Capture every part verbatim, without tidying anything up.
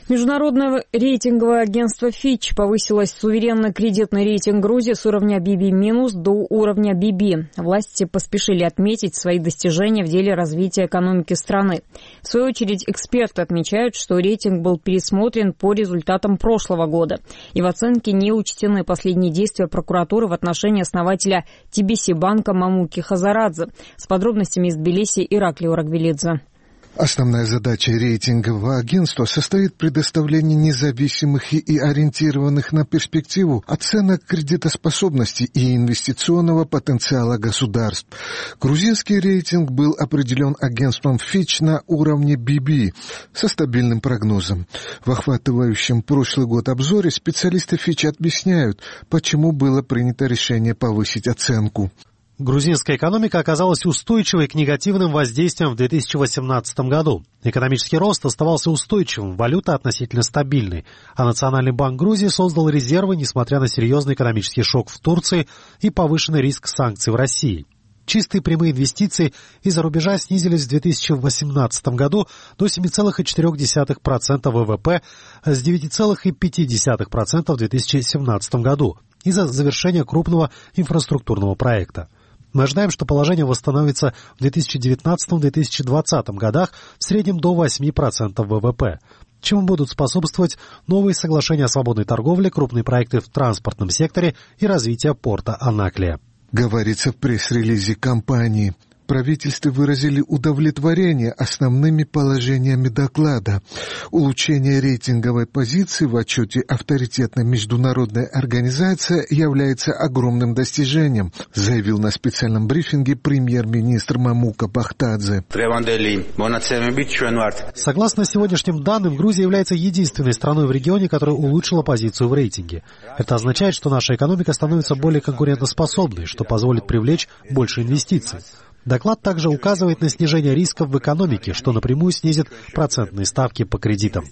Международное рейтинговое агентство Fitch повысило суверенный кредитный рейтинг Грузии с уровня би би минус до уровня би би. Власти поспешили отметить свои достижения в деле развития экономики страны. В свою очередь, эксперты отмечают, что рейтинг был пересмотрен по результатам прошлого года. И в оценке не учтены последние действия прокуратуры в отношении основателя ти би си-банка Мамуки Хазарадзе. С подробностями из Тбилиси Ираклий Орагвелидзе. Основная задача рейтингового агентства состоит в предоставлении независимых и ориентированных на перспективу оценок кредитоспособности и инвестиционного потенциала государств. Грузинский рейтинг был определен агентством Fitch на уровне би би со стабильным прогнозом. В охватывающем прошлый год обзоре специалисты Fitch объясняют, почему было принято решение повысить оценку. Грузинская экономика оказалась устойчивой к негативным воздействиям в две тысячи восемнадцатом году. Экономический рост оставался устойчивым, валюта относительно стабильной, а Национальный банк Грузии создал резервы, несмотря на серьезный экономический шок в Турции и повышенный риск санкций в России. Чистые прямые инвестиции из-за рубежа снизились в две тысячи восемнадцатом году до семь целых четыре десятых процента вэ вэ пэ с девять целых пять десятых процента в две тысячи семнадцатом году из-за завершения крупного инфраструктурного проекта. Мы ожидаем, что положение восстановится в две тысячи девятнадцатом — две тысячи двадцатом годах в среднем до восемь процентов вэ вэ пэ, чему будут способствовать новые соглашения о свободной торговле, крупные проекты в транспортном секторе и развитие порта Анаклия. Говорится в пресс-релизе компании. Правительство выразили удовлетворение основными положениями доклада. Улучшение рейтинговой позиции в отчете авторитетной международной организации является огромным достижением, заявил на специальном брифинге премьер-министр Мамука Бахтадзе. Согласно сегодняшним данным, Грузия является единственной страной в регионе, которая улучшила позицию в рейтинге. Это означает, что наша экономика становится более конкурентоспособной, что позволит привлечь больше инвестиций. Доклад также указывает на снижение рисков в экономике, что напрямую снизит процентные ставки по кредитам.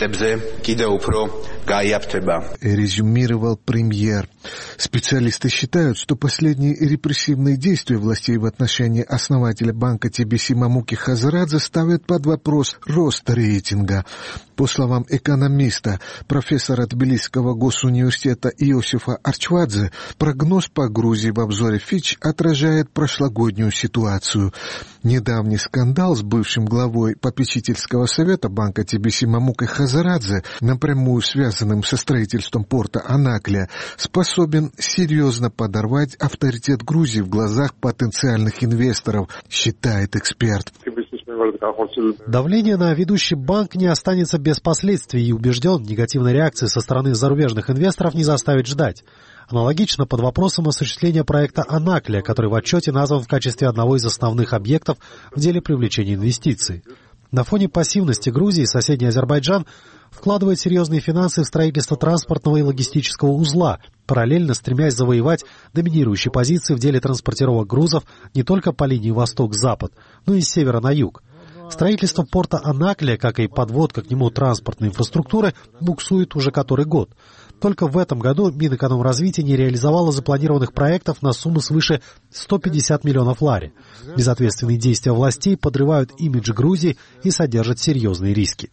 Резюмировал премьер. Специалисты считают, что последние репрессивные действия властей в отношении основателя банка ти би си Мамуки Хазарадзе ставят под вопрос рост рейтинга. По словам экономиста, профессора Тбилисского госуниверситета Иосифа Арчвадзе, прогноз по Грузии в обзоре Fitch отражает прошлогоднюю ситуацию. Недавний скандал с бывшим главой попечительского совета банка ти би си Мамукой Хазарадзе, напрямую связанным со строительством порта Анаклия, способен серьезно подорвать авторитет Грузии в глазах потенциальных инвесторов, считает эксперт. Давление на ведущий банк не останется без последствий, и убежден, негативной реакции со стороны зарубежных инвесторов не заставит ждать. Аналогично под вопросом осуществления проекта Анаклия, который в отчете назван в качестве одного из основных объектов в деле привлечения инвестиций. На фоне пассивности Грузии соседний Азербайджан вкладывает серьезные финансы в строительство транспортного и логистического узла, параллельно стремясь завоевать доминирующие позиции в деле транспортировок грузов не только по линии восток-запад, но и с севера на юг. Строительство порта Анаклия, как и подводка к нему транспортной инфраструктуры, буксует уже который год. Только в этом году Минэкономразвития не реализовало запланированных проектов на сумму свыше ста пятидесяти миллионов лари. Безответственные действия властей подрывают имидж Грузии и содержат серьезные риски.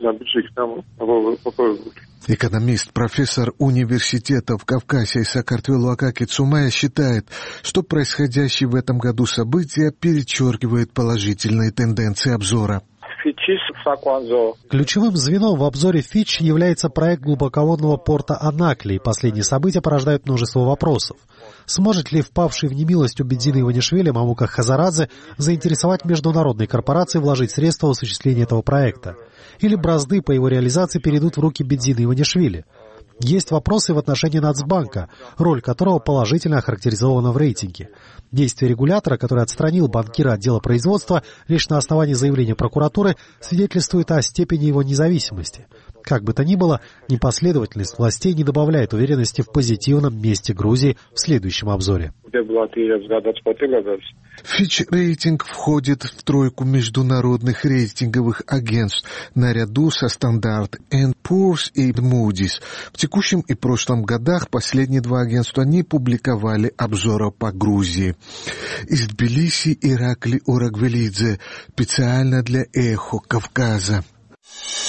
Экономист, профессор университетов Кавказа и Саакартвелу Акаки Цумая считает, что происходящие в этом году события перечеркивают положительные тенденции обзора. Ключевым звеном в обзоре Fitch является проект глубоководного порта Анаклии. Последние события порождают множество вопросов. Сможет ли впавший в немилость у Бедзина Иванишвили Мамука Хазарадзе заинтересовать международные корпорации вложить средства в осуществление этого проекта? Или бразды по его реализации перейдут в руки Бедзина Иванишвили? Есть вопросы в отношении Нацбанка, роль которого положительно охарактеризована в рейтинге. Действие регулятора, который отстранил банкира отдела производства лишь на основании заявления прокуратуры, свидетельствует о степени его независимости. Как бы то ни было, непоследовательность властей не добавляет уверенности в позитивном месте Грузии в следующем обзоре. Fitch рейтинг входит в тройку международных рейтинговых агентств наряду со Standard энд Poor's и Moody's. В текущем и прошлом годах последние два агентства не публиковали обзора по Грузии. Из Тбилиси Ираклий Орагвелидзе, специально для Эхо Кавказа.